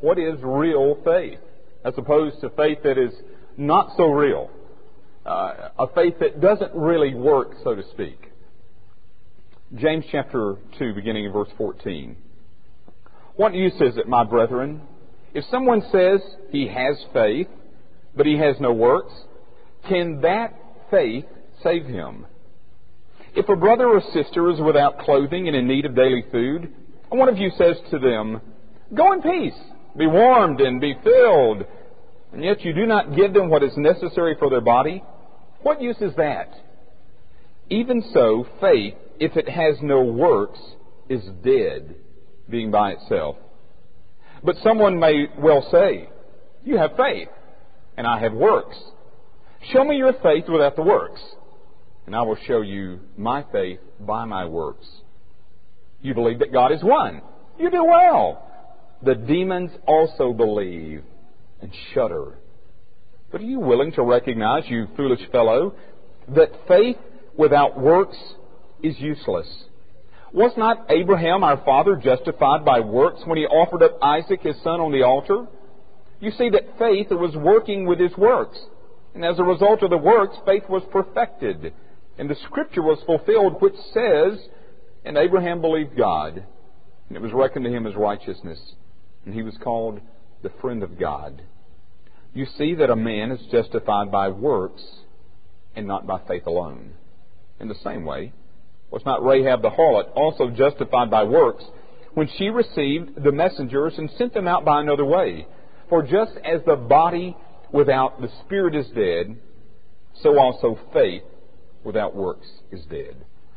What is real faith, as opposed to faith that is not so real? A faith that doesn't really work, so to speak. James chapter 2, beginning in verse 14. What use is it, my brethren, if someone says he has faith, but he has no works? Can that faith save him? If a brother or sister is without clothing and in need of daily food, and one of you says to them, "Go in peace, be warmed and be filled," and yet you do not give them what is necessary for their body, what use is that? Even so, faith, if it has no works, is dead, being by itself. But someone may well say, "You have faith, and I have works. Show me your faith without the works, and I will show you my faith by my works. You believe that God is one. You do well. The demons also believe and shudder. But are you willing to recognize, you foolish fellow, that faith without works is useless? Was not Abraham our father justified by works when he offered up Isaac his son on the altar? You see that faith was working with his works. And as a result of the works, faith was perfected. And the scripture was fulfilled, which says, "And Abraham believed God, and it was reckoned to him as righteousness. And he was called the friend of God." You see that a man is justified by works and not by faith alone. In the same way, was not Rahab the harlot also justified by works when she received the messengers and sent them out by another way? For just as the body without the spirit is dead, so also faith without works is dead.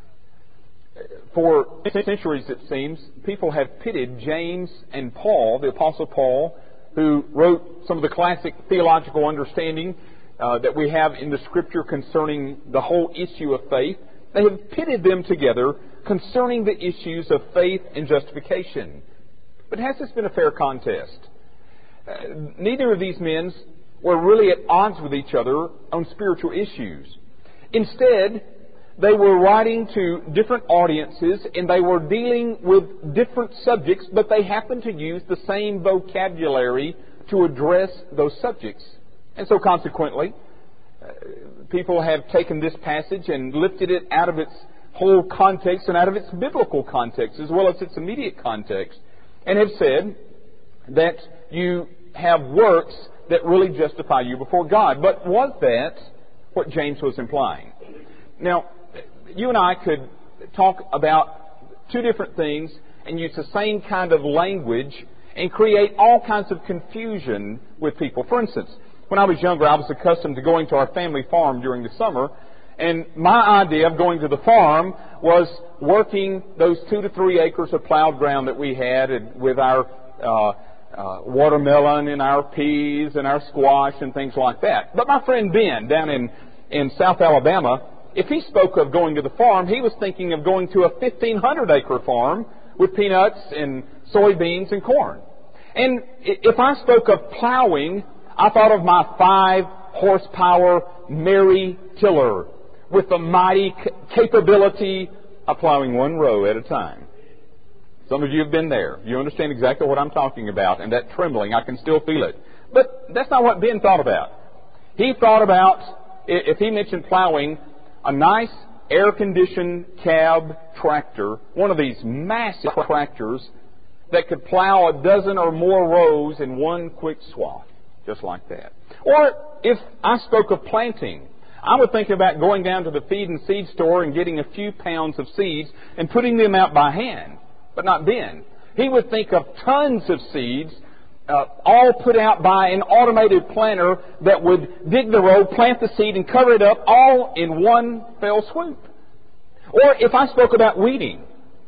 For centuries, it seems, people have pitted James and Paul, the Apostle Paul, who wrote some of the classic theological understanding that we have in the Scripture concerning the whole issue of faith. They have pitted them together concerning the issues of faith and justification. But has this been a fair contest? Neither of these men were really at odds with each other on spiritual issues. Instead, they were writing to different audiences and they were dealing with different subjects, but they happened to use the same vocabulary to address those subjects. And so consequently, people have taken this passage and lifted it out of its whole context and out of its biblical context as well as its immediate context, and have said that you have works that really justify you before God. But was that what James was implying? Now, you and I could talk about two different things and use the same kind of language and create all kinds of confusion with people. For instance, when I was younger, I was accustomed to going to our family farm during the summer, and my idea of going to the farm was working those 2 to 3 acres of plowed ground that we had with our watermelon and our peas and our squash and things like that. But my friend Ben down in South Alabama, if he spoke of going to the farm, he was thinking of going to a 1,500-acre farm with peanuts and soybeans and corn. And if I spoke of plowing, I thought of my 5-horsepower Mary tiller with the mighty capability of plowing 1 row at a time. Some of you have been there. You understand exactly what I'm talking about, and that trembling, I can still feel it. But that's not what Ben thought about. He thought about, if he mentioned plowing, a nice air-conditioned cab tractor, one of these massive tractors that could plow 12 or more rows in one quick swath, just like that. Or if I spoke of planting, I would think about going down to the feed and seed store and getting a few pounds of seeds and putting them out by hand. But not Ben. He would think of tons of seeds, all put out by an automated planter that would dig the row, plant the seed, and cover it up all in one fell swoop. Or if I spoke about weeding,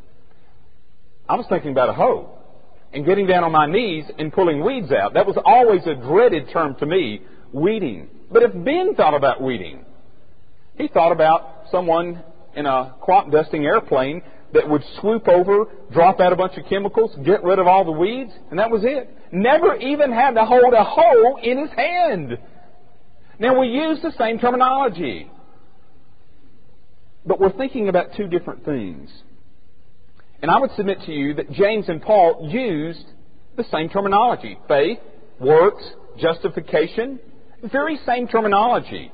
I was thinking about a hoe and getting down on my knees and pulling weeds out. That was always a dreaded term to me, weeding. But if Ben thought about weeding, he thought about someone in a crop dusting airplane that would swoop over, drop out a bunch of chemicals, get rid of all the weeds, and that was it. Never even had to hold a hoe in his hand. Now, we use the same terminology, but we're thinking about two different things. And I would submit to you that James and Paul used The same terminology. Faith, works, justification. Very same terminology.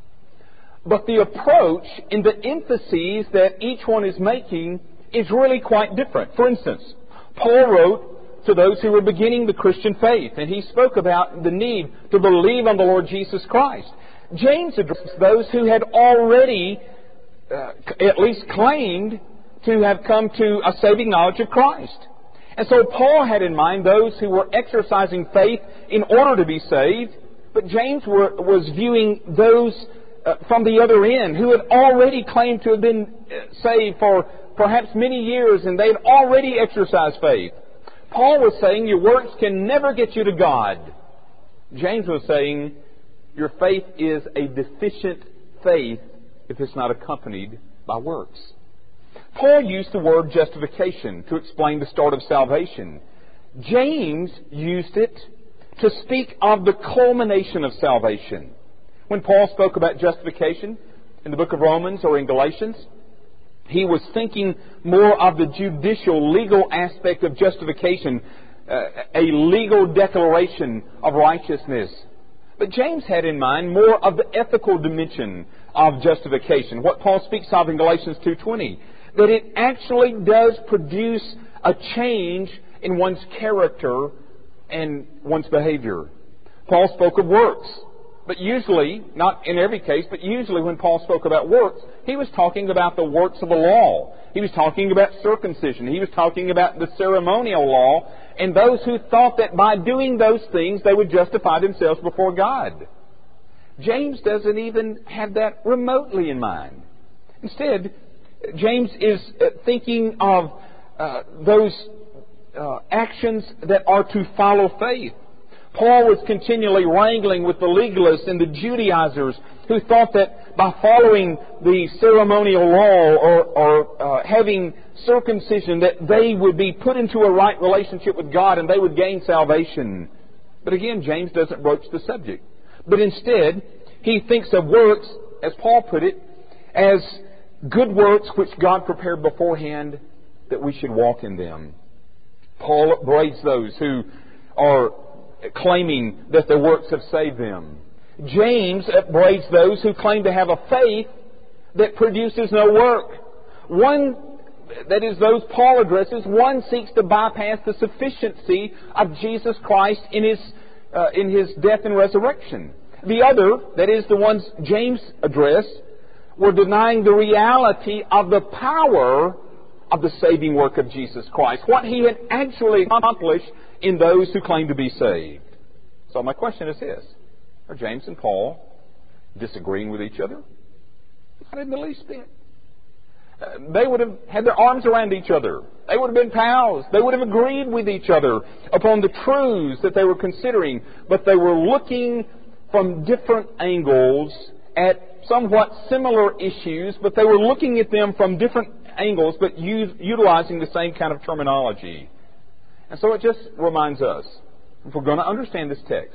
But the approach and the emphases that each one is making is really quite different. For instance, Paul wrote to those who were beginning the Christian faith, and he spoke about the need to believe on the Lord Jesus Christ. James addressed those who had already at least claimed to have come to a saving knowledge of Christ. And so Paul had in mind those who were exercising faith in order to be saved, but James was viewing those from the other end who had already claimed to have been saved for perhaps many years, and they had already exercised faith. Paul was saying your works can never get you to God. James was saying your faith is a deficient faith if it's not accompanied by works. Paul used the word justification to explain the start of salvation. James used it to speak of the culmination of salvation. When Paul spoke about justification in the book of Romans or in Galatians, he was thinking more of the judicial, legal aspect of justification, a legal declaration of righteousness. But James had in mind more of the ethical dimension of justification, what Paul speaks of in Galatians 2:20, that it actually does produce a change in one's character and one's behavior. Paul spoke of works. But usually, not in every case, but usually when Paul spoke about works, he was talking about the works of the law. He was talking about circumcision. He was talking about the ceremonial law, and those who thought that by doing those things they would justify themselves before God. James doesn't even have that remotely in mind. Instead, James is thinking of those actions that are to follow faith. Paul was continually wrangling with the legalists and the Judaizers who thought that by following the ceremonial law or having circumcision that they would be put into a right relationship with God and they would gain salvation. But again, James doesn't broach the subject. But instead, he thinks of works, as Paul put it, as good works which God prepared beforehand that we should walk in them. Paul upbraids those who are claiming that their works have saved them. James upbraids those who claim to have a faith that produces no work. One, that is those Paul addresses, one seeks to bypass the sufficiency of Jesus Christ in His death and resurrection. The other, that is the ones James addressed, were denying the reality of the power of the saving work of Jesus Christ, what He had actually accomplished in those who claim to be saved. So my question is this: are James and Paul disagreeing with each other? Not in the least bit. They would have had their arms around each other. They would have been pals. They would have agreed with each other upon the truths that they were considering. But they were looking from different angles at somewhat similar issues, but they were looking at them from different angles, but utilizing the same kind of terminology. And so it just reminds us, if we're going to understand this text,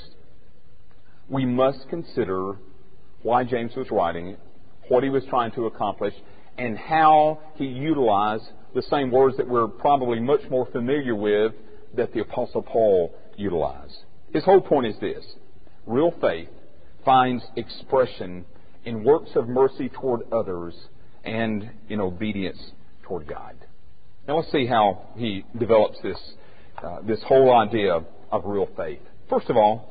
we must consider why James was writing it, what he was trying to accomplish, and how he utilized the same words that we're probably much more familiar with that the Apostle Paul utilized. His whole point is this: real faith finds expression in works of mercy toward others and in obedience toward God. Now let's see how he develops this whole idea of real faith. First of all,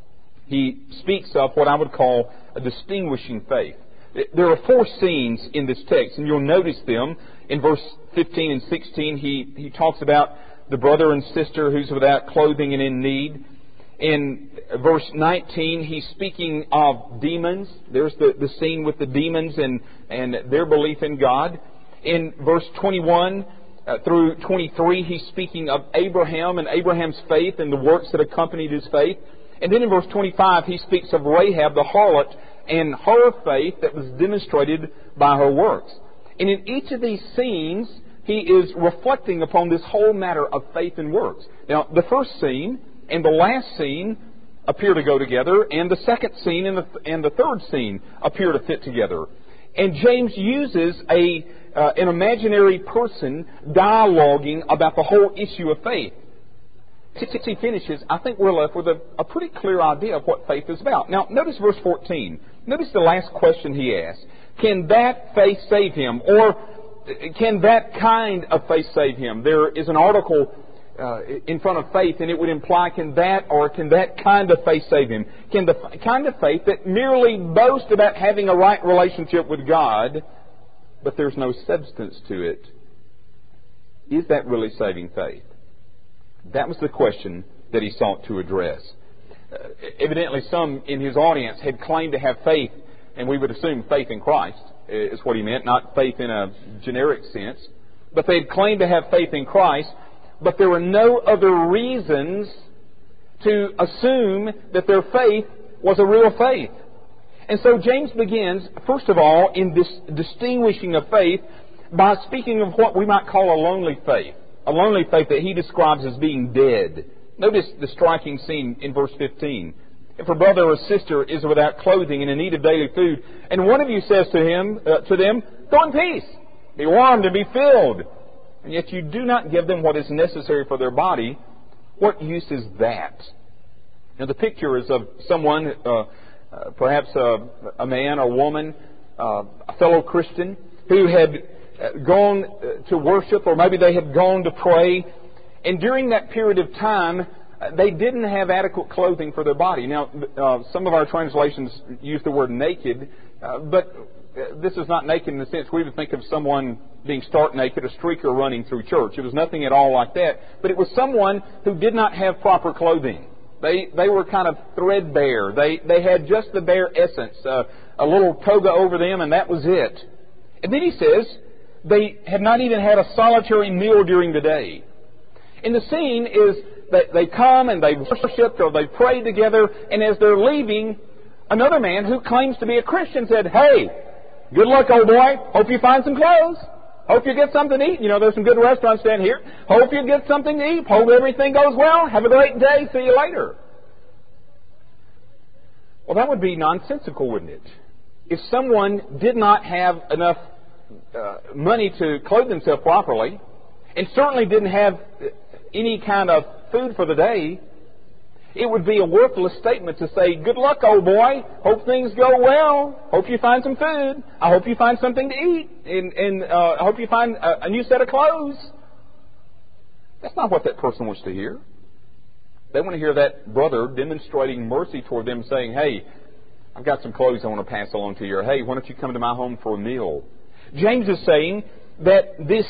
he speaks of what I would call a distinguishing faith. There are 4 scenes in this text, and you'll notice them. In verse 15 and 16, he talks about the brother and sister who's without clothing and in need. In verse 19, he's speaking of demons. There's the scene with the demons and their belief in God. In verse 21 through 23, he's speaking of Abraham and Abraham's faith and the works that accompanied his faith. And then in verse 25, he speaks of Rahab the harlot and her faith that was demonstrated by her works. And in each of these scenes, he is reflecting upon this whole matter of faith and works. Now, the first scene and the last scene appear to go together, and the second scene and the third scene appear to fit together. And James uses an imaginary person dialoguing about the whole issue of faith. Since he finishes, I think we're left with a pretty clear idea of what faith is about. Now, notice verse 14. Notice the last question he asks. Can that faith save him? Or can that kind of faith save him? There is an article in front of faith, and it would imply, can that kind of faith save him? Can the kind of faith that merely boasts about having a right relationship with God, but there's no substance to it, is that really saving faith? That was the question that he sought to address. Evidently, some in his audience had claimed to have faith, and we would assume faith in Christ is what he meant, not faith in a generic sense. But they had claimed to have faith in Christ, but there were no other reasons to assume that their faith was a real faith. And so James begins, first of all, in this distinguishing of faith by speaking of what we might call a lonely faith. A lonely faith that he describes as being dead. Notice the striking scene in verse 15. If a brother or sister is without clothing and in need of daily food, and one of you says to them, go in peace, be warmed and be filled, and yet you do not give them what is necessary for their body, what use is that? Now the picture is of someone, perhaps a man or woman, a fellow Christian, who had gone to worship, or maybe they had gone to pray, and during that period of time they didn't have adequate clothing for their body. Now some of our translations use the word naked, but this is not naked in the sense we would think of someone being stark naked, a streaker running through church. It was nothing at all like that, but it was someone who did not have proper clothing. They were kind of threadbare. They had just the bare essence, a little toga over them, and that was it. And then he says they had not even had a solitary meal during the day. And the scene is that they come and they've worshipped or they've prayed together, and as they're leaving, another man who claims to be a Christian said, hey, good luck, old boy. Hope you find some clothes. Hope you get something to eat. You know, there's some good restaurants down here. Hope you get something to eat. Hope everything goes well. Have a great day. See you later. Well, that would be nonsensical, wouldn't it? If someone did not have enough money to clothe themselves properly, and certainly didn't have any kind of food for the day, it would be a worthless statement to say, good luck, old boy. Hope things go well. Hope you find some food. I hope you find something to eat. And I hope you find a new set of clothes. That's not what that person wants to hear. They want to hear that brother demonstrating mercy toward them, saying, hey, I've got some clothes I want to pass along to you. Or, hey, why don't you come to my home for a meal? James is saying that this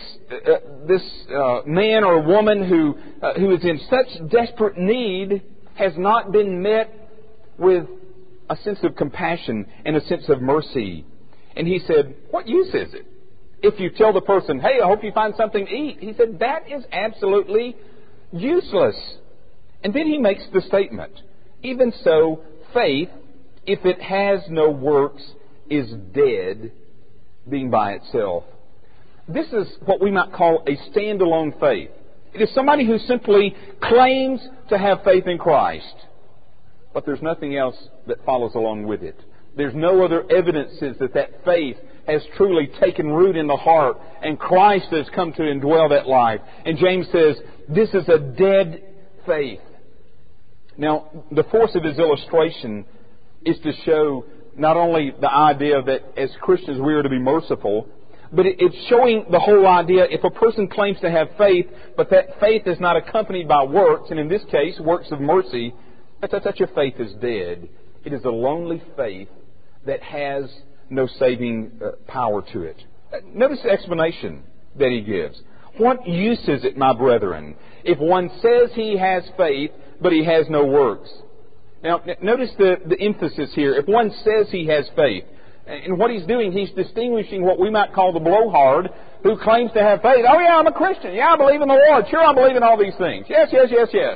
man or woman who is in such desperate need has not been met with a sense of compassion and a sense of mercy. And he said, what use is it? If you tell the person, hey, I hope you find something to eat. He said, that is absolutely useless. And then he makes the statement, even so, faith, if it has no works, is dead, being by itself. This is what we might call a standalone faith. It is somebody who simply claims to have faith in Christ, but there's nothing else that follows along with it. There's no other evidences that faith has truly taken root in the heart and Christ has come to indwell that life. And James says, this is a dead faith. Now, the force of his illustration is to show not only the idea that as Christians we are to be merciful, but it's showing the whole idea, if a person claims to have faith, but that faith is not accompanied by works, and in this case, works of mercy, that such a faith is dead. It is a lonely faith that has no saving power to it. Notice the explanation that he gives. What use is it, my brethren, if one says he has faith, but he has no works? Now, notice the emphasis here. If one says he has faith, and what he's doing, he's distinguishing what we might call the blowhard who claims to have faith. Oh, yeah, I'm a Christian. Yeah, I believe in the Lord. Sure, I believe in all these things. Yes, yes, yes, yes.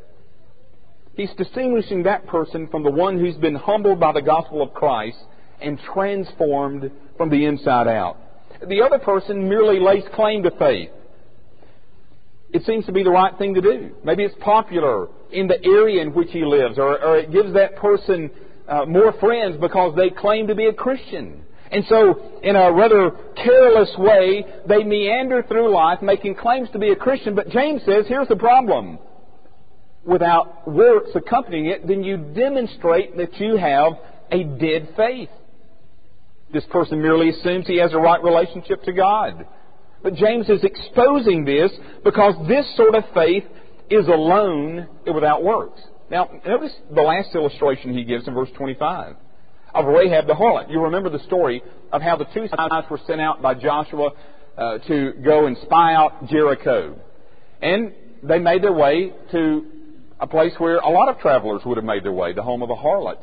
He's distinguishing that person from the one who's been humbled by the gospel of Christ and transformed from the inside out. The other person merely lays claim to faith. It seems to be the right thing to do. Maybe it's popular in the area in which he lives, or it gives that person more friends because they claim to be a Christian. And so, in a rather careless way, they meander through life making claims to be a Christian. But James says, here's the problem. without works accompanying it, then you demonstrate that you have a dead faith. This person merely assumes he has a right relationship to God. But James is exposing this because this sort of faith is alone and without works. Now, notice the last illustration he gives in verse 25 of Rahab the harlot. You remember the story of how the two spies were sent out by Joshua to go and spy out Jericho. And they made their way to a place where a lot of travelers would have made their way, the home of a harlot.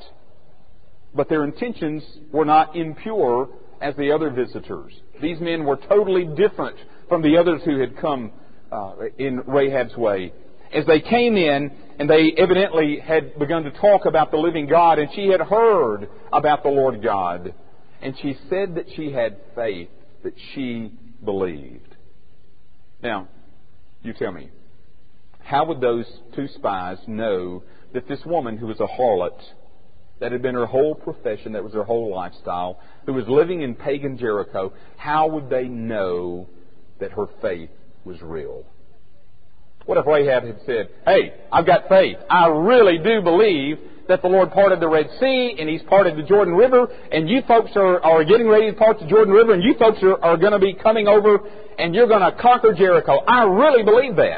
But their intentions were not impure as the other visitors. These men were totally different from the others who had come in Rahab's way. As they came in, and they evidently had begun to talk about the living God, and she had heard about the Lord God. And she said that she had faith, that she believed. Now, you tell me, how would those two spies know that this woman who was a harlot, that had been her whole profession, that was her whole lifestyle, who was living in pagan Jericho, how would they know that her faith was real? What if Rahab had said, hey, I've got faith. I really do believe that the Lord parted the Red Sea and He's parted the Jordan River, and you folks are getting ready to part the Jordan River, and you folks are going to be coming over and you're going to conquer Jericho. I really believe that.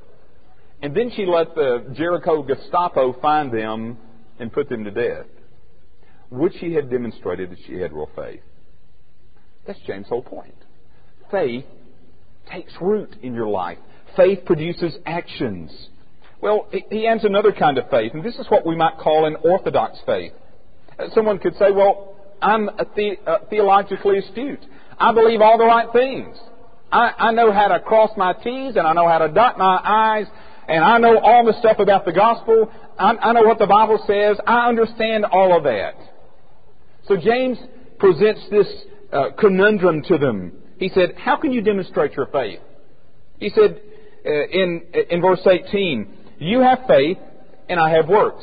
And then she let the Jericho Gestapo find them and put them to death. Would she have demonstrated that she had real faith? That's James' whole point. Faith takes root in your life. Faith produces actions. Well, he adds another kind of faith, and this is what we might call an orthodox faith. Someone could say, well, I'm theologically astute. I believe all the right things. I know how to cross my T's, and I know how to dot my I's, and I know all the stuff about the gospel. I know what the Bible says. I understand all of that. So James presents this conundrum to them. He said, how can you demonstrate your faith? He said in verse 18, you have faith and I have works.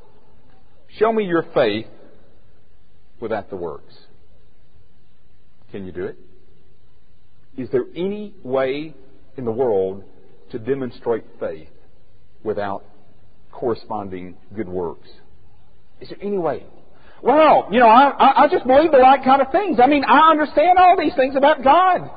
Show me your faith without the works. Can you do it? Is there any way in the world to demonstrate faith without corresponding good works? Is there any way? Well, I just believe the right kind of things. I mean, I understand all these things about God.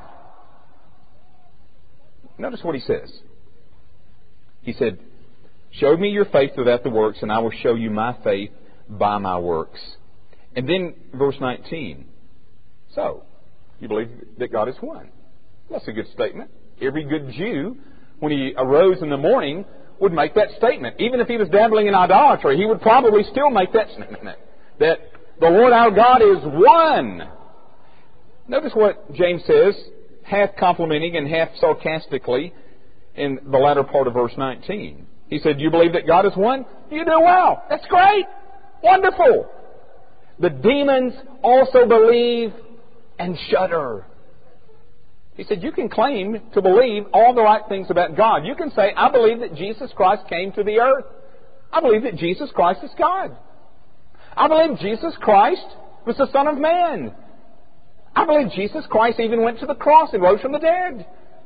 Notice what he says. He said, show me your faith without the works, and I will show you my faith by my works. And then verse 19. So, you believe that God is one. That's a good statement. Every good Jew, when he arose in the morning, would make that statement. Even if he was dabbling in idolatry, he would probably still make that statement. That the Lord our God is one. Notice what James says, half complimenting and half sarcastically, in the latter part of verse 19. He said, you believe that God is one? You do well. That's great. Wonderful. The demons also believe and shudder. He said, you can claim to believe all the right things about God. You can say, I believe that Jesus Christ came to the earth. I believe that Jesus Christ is God. I believe Jesus Christ was the Son of Man. I believe Jesus Christ even went to the cross and rose from the dead.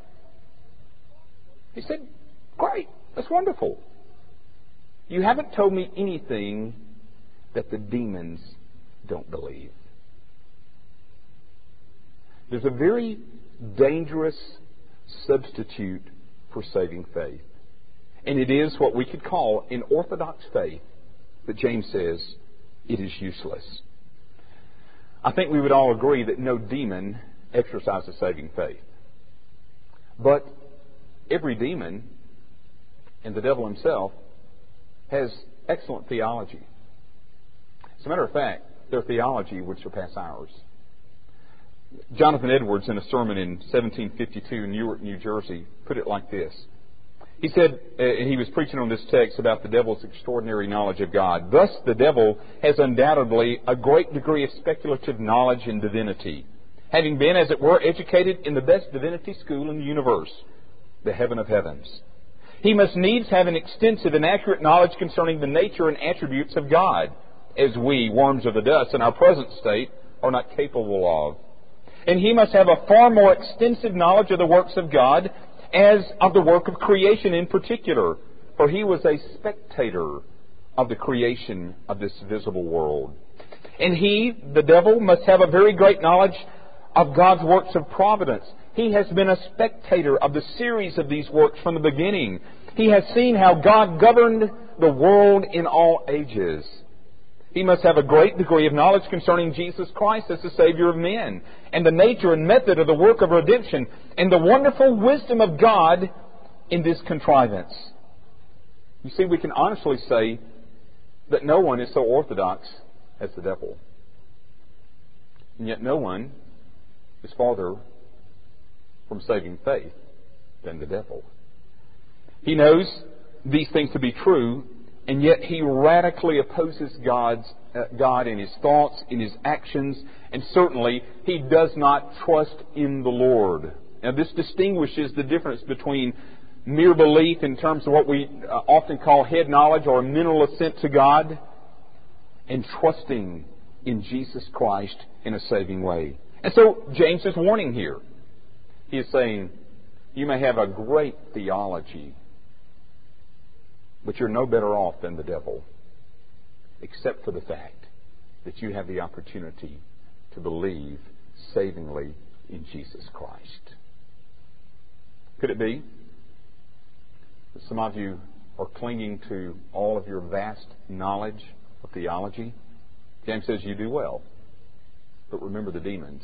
He said, great, that's wonderful. You haven't told me anything that the demons don't believe. There's a very dangerous substitute for saving faith. And it is what we could call an orthodox faith, but James says it is useless. I think we would all agree that no demon exercises saving faith. But every demon, and the devil himself, has excellent theology. As a matter of fact, their theology would surpass ours. Jonathan Edwards, in a sermon in 1752 in Newark, New Jersey, put it like this. He said, and he was preaching on this text about the devil's extraordinary knowledge of God. Thus, the devil has undoubtedly a great degree of speculative knowledge in divinity, having been, as it were, educated in the best divinity school in the universe, the heaven of heavens. He must needs have an extensive and accurate knowledge concerning the nature and attributes of God, as we, worms of the dust, in our present state, are not capable of. And he must have a far more extensive knowledge of the works of God, as of the work of creation in particular, For he was a spectator of the creation of this visible world. And he, the devil, must have a very great knowledge of God's works of providence. He has been a spectator of the series of these works from the beginning. He has seen how God governed the world in all ages. He must have a great degree of knowledge concerning Jesus Christ as the Savior of men, and the nature and method of the work of redemption, and the wonderful wisdom of God in this contrivance. You see, we can honestly say that no one is so orthodox as the devil. And yet no one is farther from saving faith than the devil. He knows these things to be true, and yet he radically opposes God in his thoughts, in his actions, and certainly he does not trust in the Lord. Now this distinguishes the difference between mere belief in terms of what we often call head knowledge or mental assent to God, and trusting in Jesus Christ in a saving way. And so James is warning here. He is saying, you may have a great theology, but you're no better off than the devil, except for the fact that you have the opportunity to believe savingly in Jesus Christ. Could it be that some of you are clinging to all of your vast knowledge of theology? James says you do well, but remember the demons.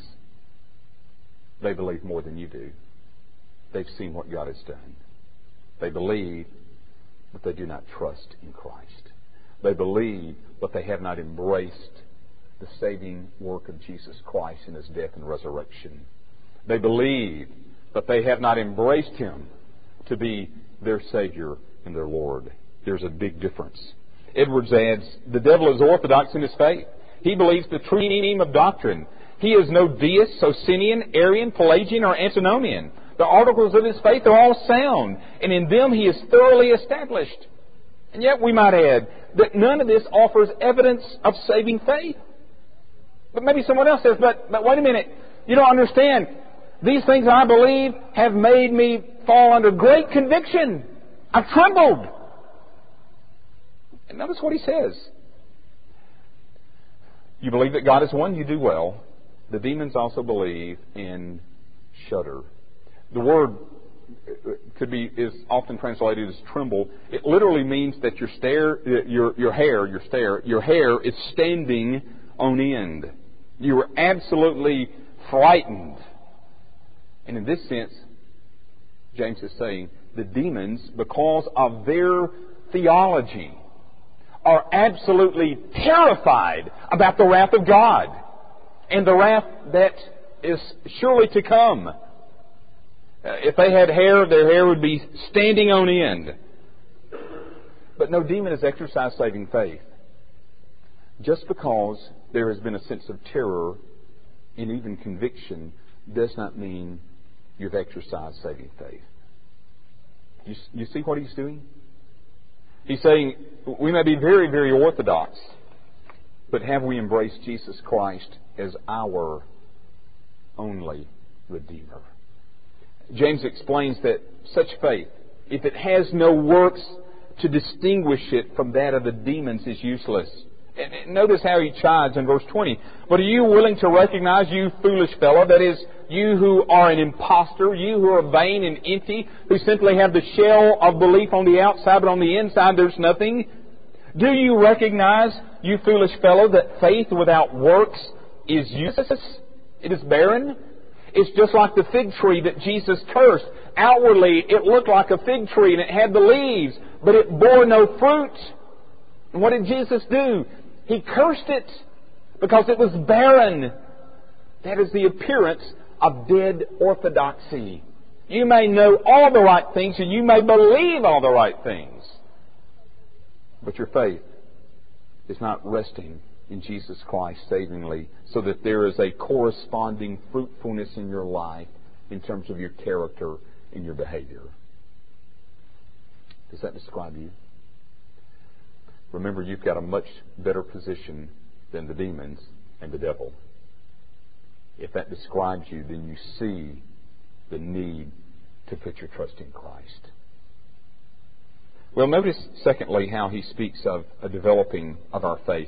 They believe more than you do. They've seen what God has done. They believe, but they do not trust in Christ. They believe, but they have not embraced the saving work of Jesus Christ in His death and resurrection. They believe, but they have not embraced Him to be their Savior and their Lord. There's a big difference. Edwards adds, the devil is orthodox in his faith. He believes the true meaning of doctrine. He is no deist, Socinian, Arian, Pelagian, or Antinomian. The articles of his faith are all sound, and in them he is thoroughly established. And yet we might add that none of this offers evidence of saving faith. But maybe someone else says, but wait a minute, you don't understand. These things I believe have made me fall under great conviction. I've trembled. And notice what he says. You believe that God is one, you do well. The demons also believe and shudder. The word is often translated as tremble. It literally means that your hair is standing on end. You are absolutely frightened. And in this sense, James is saying the demons, because of their theology, are absolutely terrified about the wrath of God and the wrath that is surely to come. If they had hair, their hair would be standing on end. But no demon has exercised saving faith. Just because there has been a sense of terror and even conviction does not mean you've exercised saving faith. You see what he's doing? He's saying we may be very, very orthodox, but have we embraced Jesus Christ as our only Redeemer? James explains that such faith, if it has no works to distinguish it from that of the demons, is useless. And notice how he chides in verse 20. But are you willing to recognize, you foolish fellow, that is, you who are an impostor, you who are vain and empty, who simply have the shell of belief on the outside, but on the inside there's nothing? Do you recognize, you foolish fellow, that faith without works is useless? It is barren. It's just like the fig tree that Jesus cursed. Outwardly, it looked like a fig tree and it had the leaves, but it bore no fruit. And what did Jesus do? He cursed it because it was barren. That is the appearance of dead orthodoxy. You may know all the right things and you may believe all the right things, but your faith is not resting in Jesus Christ savingly, so that there is a corresponding fruitfulness in your life in terms of your character and your behavior. Does that describe you? Remember, you've got a much better position than the demons and the devil. If that describes you, then you see the need to put your trust in Christ. Well, notice, secondly, how he speaks of a developing of our faith.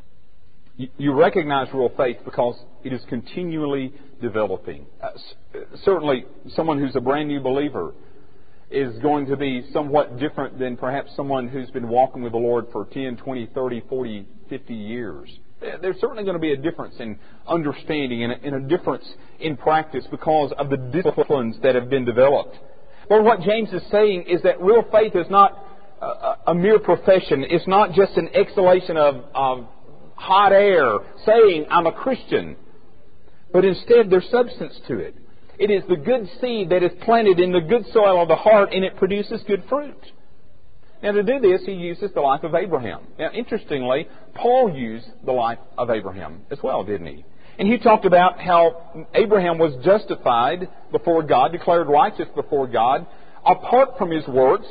You recognize real faith because it is continually developing. Certainly, someone who's a brand new believer is going to be somewhat different than perhaps someone who's been walking with the Lord for 10, 20, 30, 40, 50 years. There's certainly going to be a difference in understanding and a difference in practice because of the disciplines that have been developed. But what James is saying is that real faith is not a mere profession. It's not just an exhalation of hot air saying, I'm a Christian. But instead, there's substance to it. It is the good seed that is planted in the good soil of the heart, and it produces good fruit. Now, to do this, he uses the life of Abraham. Now, interestingly, Paul used the life of Abraham as well, didn't he? And he talked about how Abraham was justified before God, declared righteous before God, apart from his works,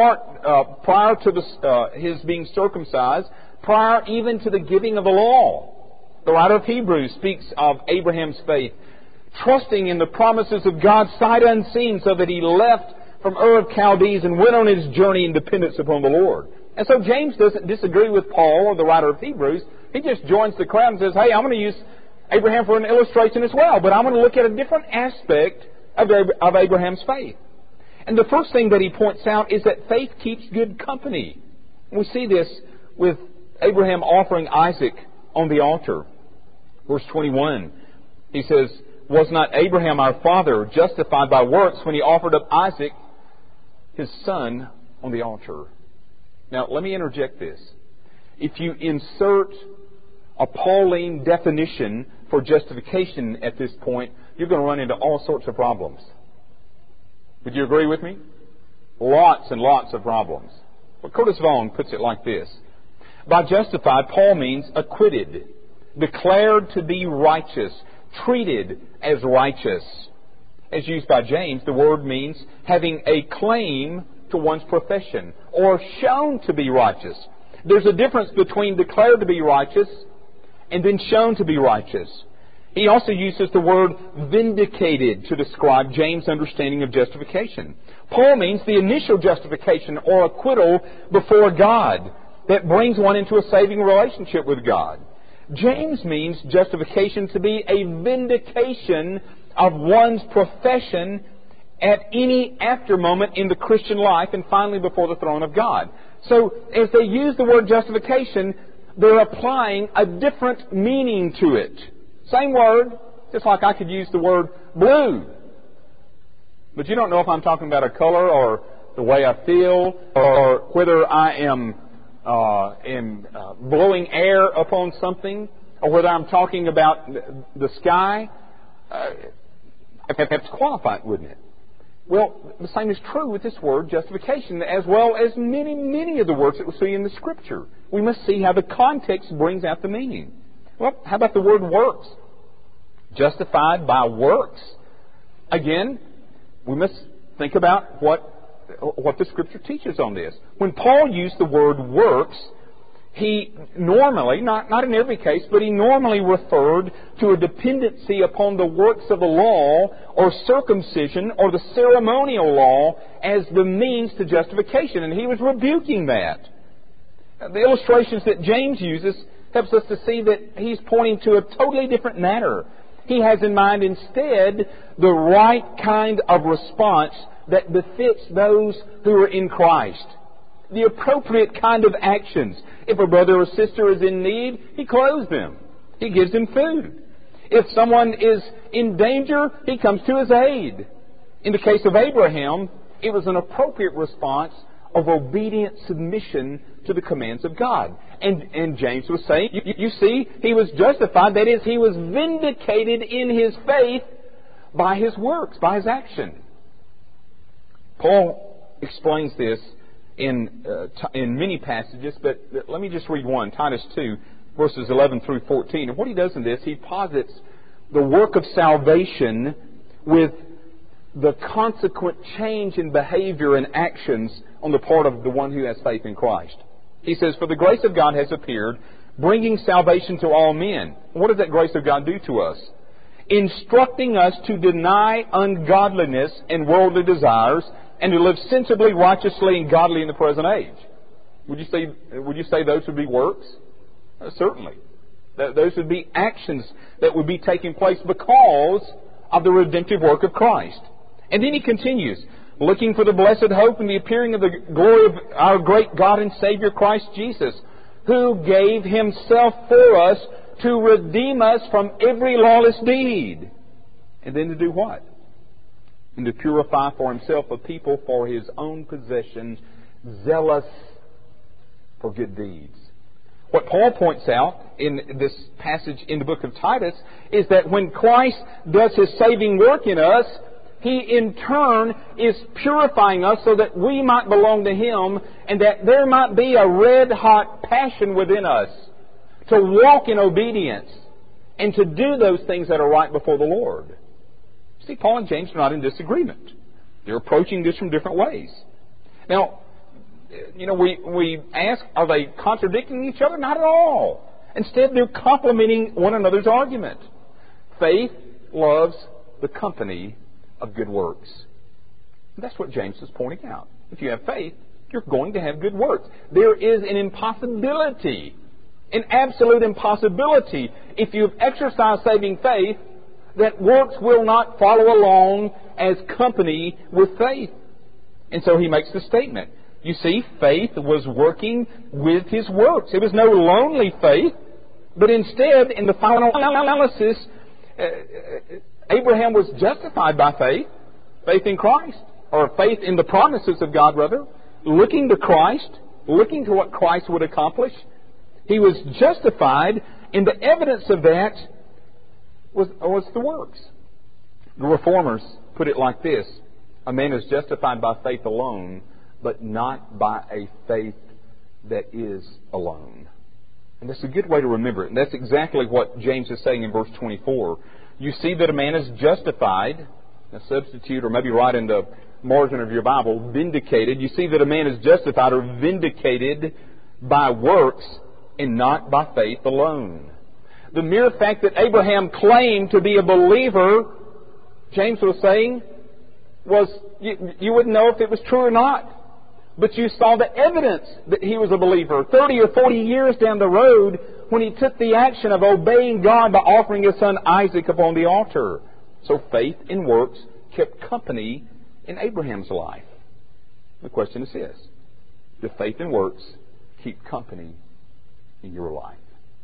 prior to his being circumcised, prior even to the giving of the law. The writer of Hebrews speaks of Abraham's faith, trusting in the promises of God sight unseen, so that he left from Ur of Chaldees and went on his journey in dependence upon the Lord. And so James doesn't disagree with Paul or the writer of Hebrews. He just joins the crowd and says, hey, I'm going to use Abraham for an illustration as well, but I'm going to look at a different aspect of Abraham's faith. And the first thing that he points out is that faith keeps good company. We see this with Abraham offering Isaac on the altar. Verse 21, he says, was not Abraham our father justified by works when he offered up Isaac, his son, on the altar? Now, let me interject this. If you insert a Pauline definition for justification at this point, you're going to run into all sorts of problems. Would you agree with me? Lots and lots of problems. Well, Curtis Vaughan puts it like this. By justified, Paul means acquitted, declared to be righteous, treated as righteous. As used by James, the word means having a claim to one's profession or shown to be righteous. There's a difference between declared to be righteous and then shown to be righteous. He also uses the word vindicated to describe James' understanding of justification. Paul means the initial justification or acquittal before God that brings one into a saving relationship with God. James means justification to be a vindication of one's profession at any after moment in the Christian life and finally before the throne of God. So as they use the word justification, they're applying a different meaning to it. Same word, just like I could use the word blue. But you don't know if I'm talking about a color or the way I feel or whether I am blowing air upon something or whether I'm talking about the sky. That's qualified, wouldn't it? Well, the same is true with this word, justification, as well as many of the words that we see in the Scripture. We must see how the context brings out the meaning. Well, how about the word works? Justified by works. Again, we must think about what the Scripture teaches on this. When Paul used the word works, he normally, not in every case, but he normally referred to a dependency upon the works of the law or circumcision or the ceremonial law as the means to justification. And he was rebuking that. The illustrations that James uses helps us to see that he's pointing to a totally different matter. He has in mind instead the right kind of response that befits those who are in Christ. The appropriate kind of actions. If a brother or sister is in need, he clothes them. He gives them food. If someone is in danger, he comes to his aid. In the case of Abraham, it was an appropriate response of obedient submission to the commands of God. And James was saying, you see, he was justified. That is, he was vindicated in his faith by his works, by his action. Paul explains this in many passages, but let me just read one, Titus 2, verses 11 through 14. And what he does in this, he posits the work of salvation with the consequent change in behavior and actions on the part of the one who has faith in Christ. He says, for the grace of God has appeared, bringing salvation to all men. What does that grace of God do to us? Instructing us to deny ungodliness and worldly desires and to live sensibly, righteously, and godly in the present age. Would you say those would be works? Certainly. Those would be actions that would be taking place because of the redemptive work of Christ. And then he continues, looking for the blessed hope and the appearing of the glory of our great God and Savior Christ Jesus, who gave Himself for us to redeem us from every lawless deed. And then to do what? And to purify for Himself a people for His own possession, zealous for good deeds. What Paul points out in this passage in the book of Titus is that when Christ does His saving work in us, He in turn is purifying us so that we might belong to Him and that there might be a red-hot passion within us to walk in obedience and to do those things that are right before the Lord. See, Paul and James are not in disagreement. They're approaching this from different ways. Now, we ask, are they contradicting each other? Not at all. Instead, they're complementing one another's argument. Faith loves the company of good works. And that's what James is pointing out. If you have faith, you're going to have good works. There is an impossibility, an absolute impossibility, if you've exercised saving faith, that works will not follow along as company with faith. And so he makes the statement. You see, faith was working with his works. It was no lonely faith, but instead, in the final analysis, Abraham was justified by faith, faith in Christ, or faith in the promises of God, rather, looking to Christ, looking to what Christ would accomplish. He was justified, and the evidence of that was the works. The Reformers put it like this: a man is justified by faith alone, but not by a faith that is alone. And that's a good way to remember it. And that's exactly what James is saying in verse 24. You see that a man is justified, a substitute, or maybe write in the margin of your Bible, vindicated. You see that a man is justified or vindicated by works and not by faith alone. The mere fact that Abraham claimed to be a believer, James was saying, you wouldn't know if it was true or not. But you saw the evidence that he was a believer 30 or 40 years down the road when he took the action of obeying God by offering his son Isaac upon the altar. So faith in works kept company in Abraham's life. The question is this: do faith and works keep company in your life?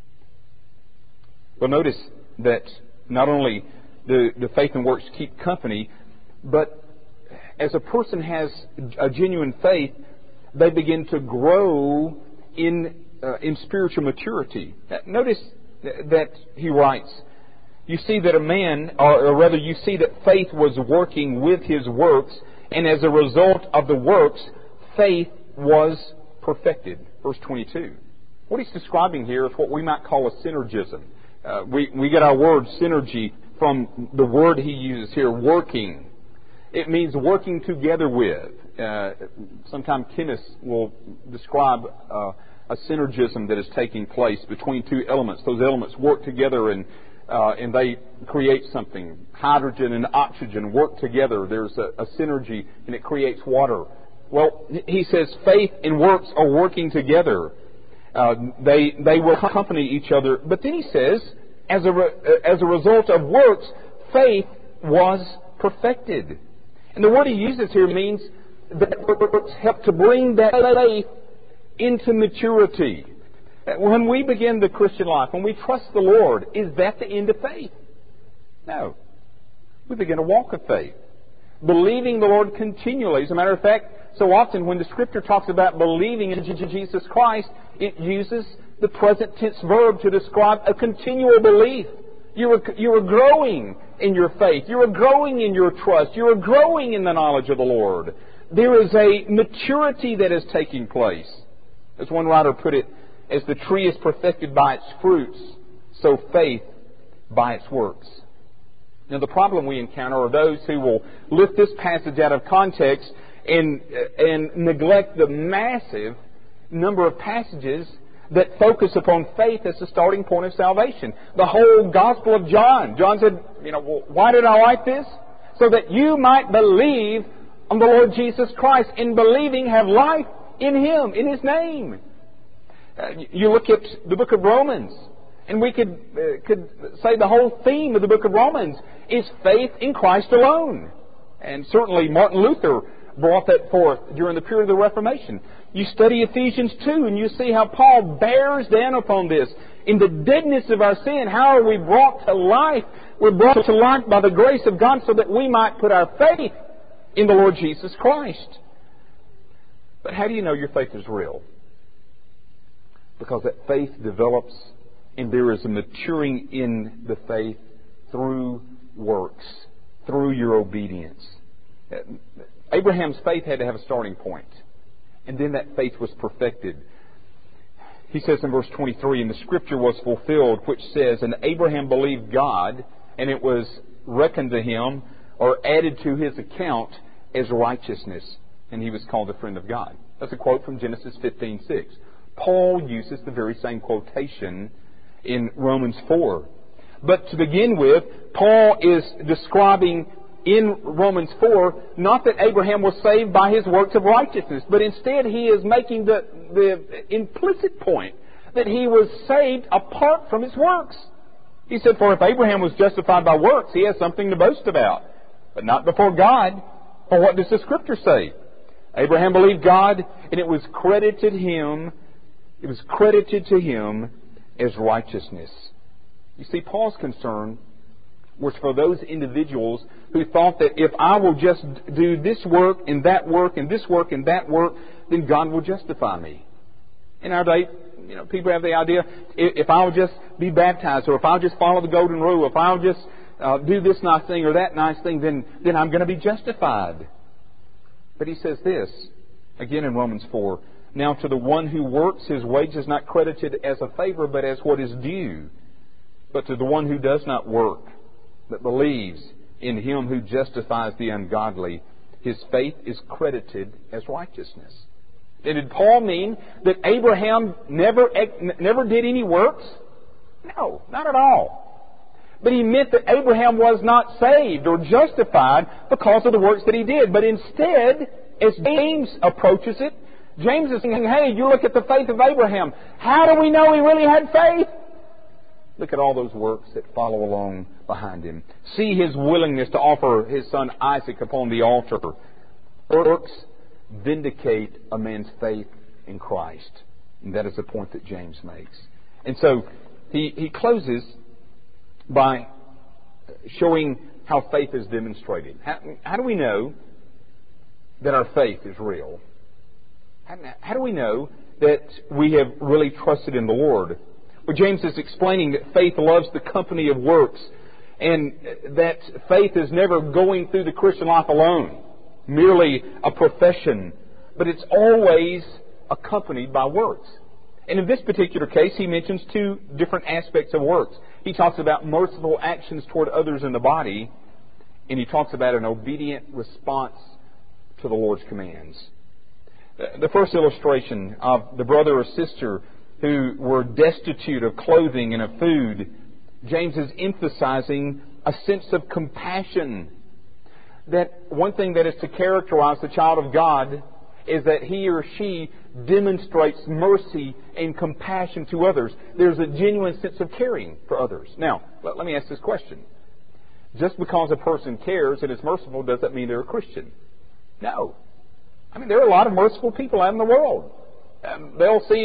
Well, notice that not only do faith and works keep company, but as a person has a genuine faith, they begin to grow in spiritual maturity. Notice that he writes, you see that a man, or rather you see that faith was working with his works, and as a result of the works, faith was perfected. Verse 22. What he's describing here is what we might call a synergism. We get our word synergy from the word he uses here, working. It means working together with. Sometimes chemists will describe a synergism that is taking place between two elements. Those elements work together and they create something. Hydrogen and oxygen work together. There's a synergy and it creates water. Well, he says faith and works are working together. They will accompany each other. But then he says, as a result of works, faith was perfected. And the word he uses here means that works help to bring that faith into maturity. When we begin the Christian life, when we trust the Lord, is that the end of faith? No. We begin a walk of faith, believing the Lord continually. As a matter of fact, so often when the Scripture talks about believing in Jesus Christ, it uses the present tense verb to describe a continual belief. You are growing in your faith. You are growing in your trust. You are growing in the knowledge of the Lord. There is a maturity that is taking place. As one writer put it, as the tree is perfected by its fruits, so faith by its works. Now, the problem we encounter are those who will lift this passage out of context and neglect the massive number of passages that focus upon faith as the starting point of salvation. The whole Gospel of John. John said, why did I write this? So that you might believe on the Lord Jesus Christ, and believing have life in Him, in His name. You look at the book of Romans, and we could say the whole theme of the book of Romans is faith in Christ alone. And certainly Martin Luther brought that forth during the period of the Reformation. You study Ephesians 2 and you see how Paul bears down upon this. In the deadness of our sin, how are we brought to life? We're brought to life by the grace of God so that we might put our faith in the Lord Jesus Christ. But how do you know your faith is real? Because that faith develops and there is a maturing in the faith through works, through your obedience. Abraham's faith had to have a starting point. And then that faith was perfected. He says in verse 23, and the scripture was fulfilled, which says, and Abraham believed God, and it was reckoned to him, or added to his account, as righteousness. And he was called a friend of God. That's a quote from Genesis 15:6. Paul uses the very same quotation in Romans 4. But to begin with, Paul is describing in Romans 4, not that Abraham was saved by his works of righteousness, but instead he is making the implicit point that he was saved apart from his works. He said, for if Abraham was justified by works, he has something to boast about, but not before God. For what does the Scripture say? Abraham believed God, and it was credited him. It was credited to him as righteousness. You see, Paul's concern was for those individuals who thought that if I will just do this work and that work and this work and that work, then God will justify me. In our day, people have the idea, if I'll just be baptized, or if I'll just follow the golden rule, if I'll just do this nice thing or that nice thing, then I'm going to be justified. But he says this, again in Romans 4, now to the one who works, his wage is not credited as a favor, but as what is due. But to the one who does not work, that believes in Him who justifies the ungodly, his faith is credited as righteousness. And did Paul mean that Abraham never did any works? No, not at all. But he meant that Abraham was not saved or justified because of the works that he did. But instead, as James approaches it, James is saying, hey, you look at the faith of Abraham. How do we know he really had faith? Look at all those works that follow along behind him. See his willingness to offer his son Isaac upon the altar. Works vindicate a man's faith in Christ. And that is the point that James makes. And so he closes by showing how faith is demonstrated. How do we know that our faith is real? How do we know that we have really trusted in the Lord? Well, James is explaining that faith loves the company of works, and that faith is never going through the Christian life alone, merely a profession, but it's always accompanied by works. And in this particular case, he mentions two different aspects of works. He talks about merciful actions toward others in the body, and he talks about an obedient response to the Lord's commands. The first illustration of the brother or sister who were destitute of clothing and of food, James is emphasizing a sense of compassion. That one thing that is to characterize the child of God is that he or she demonstrates mercy and compassion to others. There's a genuine sense of caring for others. Now, let me ask this question. Just because a person cares and is merciful, does that mean they're a Christian? No. I mean, there are a lot of merciful people out in the world. They'll see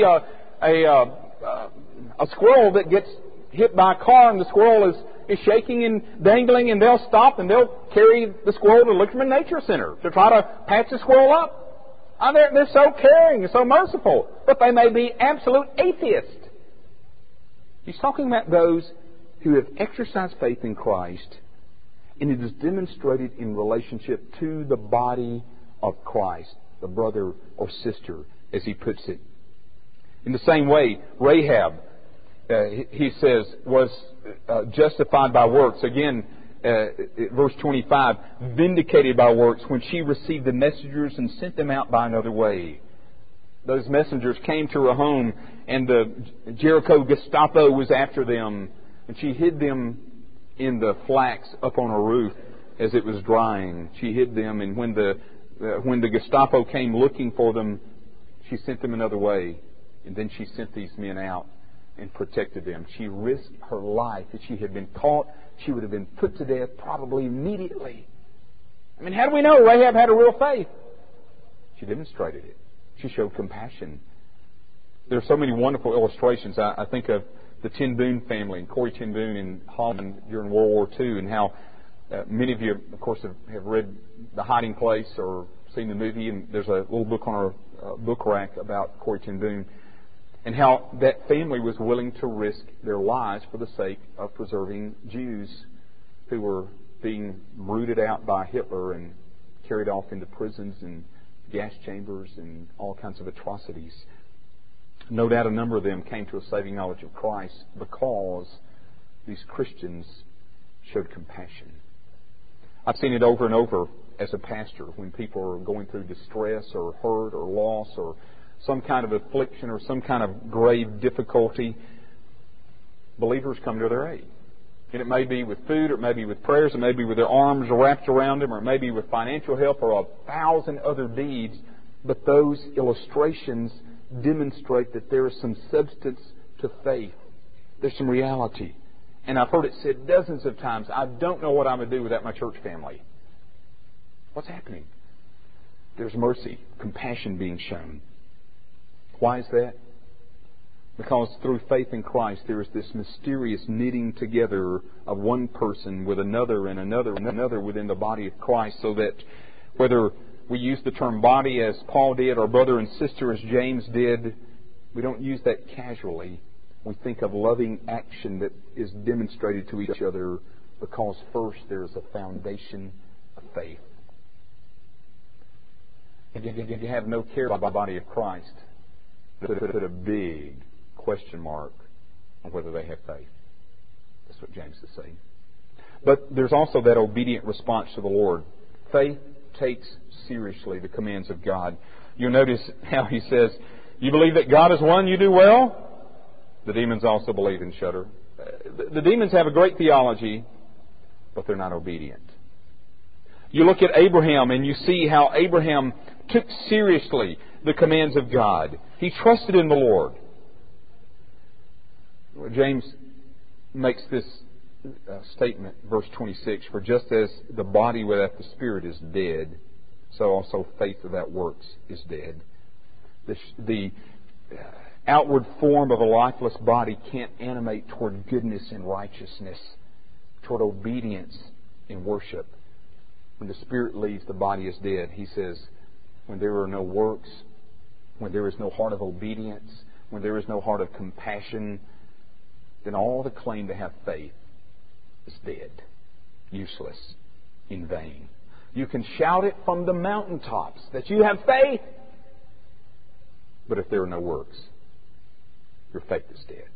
a squirrel that gets hit by a car, and the squirrel is shaking and dangling, and they'll stop and they'll carry the squirrel to the Lichterman Nature Center to try to patch the squirrel up. They're so caring and so merciful, but they may be absolute atheists. He's talking about those who have exercised faith in Christ, and it is demonstrated in relationship to the body of Christ, the brother or sister, as he puts it. In the same way, Rahab, he says, was justified by works. Again, verse 25, vindicated by works when she received the messengers and sent them out by another way. Those messengers came to her home, and the Jericho Gestapo was after them, and she hid them in the flax up on her roof as it was drying. She hid them, and when the When the Gestapo came looking for them, she sent them another way. And then she sent these men out and protected them. She risked her life. If she had been caught, she would have been put to death probably immediately. I mean, how do we know Rahab had a real faith? She demonstrated it. She showed compassion. There are so many wonderful illustrations. I think of the Ten Boom family and Corrie Ten Boom in Holland during World War II, and how many of you, of course, have read The Hiding Place or seen the movie, and there's a little book on our book rack about Corrie Ten Boom, and how that family was willing to risk their lives for the sake of preserving Jews who were being rooted out by Hitler and carried off into prisons and gas chambers and all kinds of atrocities. No doubt a number of them came to a saving knowledge of Christ because these Christians showed compassion. I've seen it over and over as a pastor when people are going through distress or hurt or loss or some kind of affliction or some kind of grave difficulty. Believers come to their aid. And it may be with food, or it may be with prayers, it may be with their arms wrapped around them, or it may be with financial help or 1,000 other deeds. But those illustrations demonstrate that there is some substance to faith. There's some reality. And I've heard it said dozens of times, I don't know what I'm going to do without my church family. What's happening? There's mercy, compassion being shown. Why is that? Because through faith in Christ, there is this mysterious knitting together of one person with another and another and another within the body of Christ, so that whether we use the term body as Paul did, or brother and sister as James did, we don't use that casually. We think of loving action that is demonstrated to each other because first there is a foundation of faith. And you have no care about the body of Christ, put a big question mark on whether they have faith. That's what James is saying. But there's also that obedient response to the Lord. Faith takes seriously the commands of God. You'll notice how he says, you believe that God is one, you do well. The demons also believe and shudder. The demons have a great theology, but they're not obedient. You look at Abraham and you see how Abraham took seriously the commands of God. He trusted in the Lord. James makes this statement, verse 26, for just as the body without the spirit is dead, so also faith without works is dead. The outward form of a lifeless body can't animate toward goodness and righteousness, toward obedience and worship. When the spirit leaves, the body is dead. He says, when there are no works, when there is no heart of obedience, when there is no heart of compassion, then all the claim to have faith is dead, useless, in vain. You can shout it from the mountaintops that you have faith, but if there are no works, your faith is dead.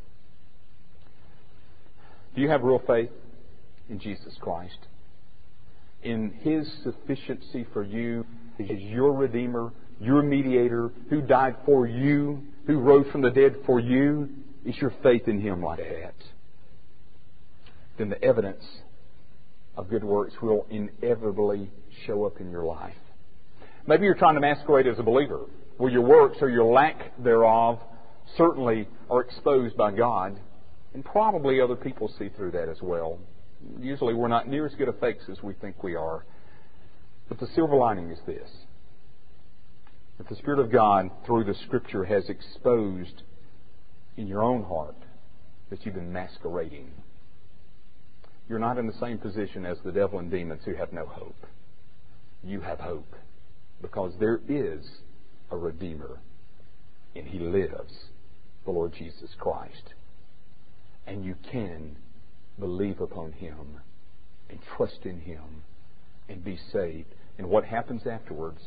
Do you have real faith in Jesus Christ? In His sufficiency for you as your Redeemer, your mediator, who died for you, who rose from the dead for you? Is your faith in Him like that? Then the evidence of good works will inevitably show up in your life. Maybe you're trying to masquerade as a believer. Well, your works or your lack thereof certainly are exposed by God, and probably other people see through that as well. Usually we're not near as good a fakes as we think we are. But the silver lining is this: that the Spirit of God, through the Scripture, has exposed in your own heart that you've been masquerading. You're not in the same position as the devil and demons who have no hope. You have hope because there is a Redeemer, and He lives, the Lord Jesus Christ. And you can believe upon Him and trust in Him and be saved. And what happens afterwards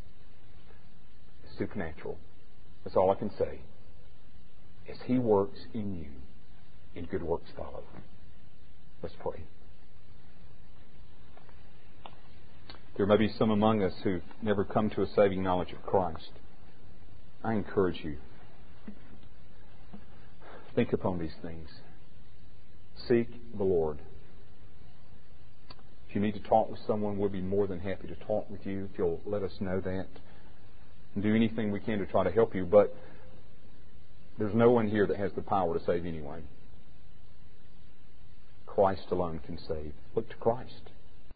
is supernatural. That's all I can say. As He works in you, and good works follow. Let's pray. There may be some among us who've never come to a saving knowledge of Christ. I encourage you. Think upon these things. Seek the Lord. If you need to talk with someone, we'll be more than happy to talk with you if you'll let us know that. And do anything we can to try to help you. But there's no one here that has the power to save anyone. Christ alone can save. Look to Christ.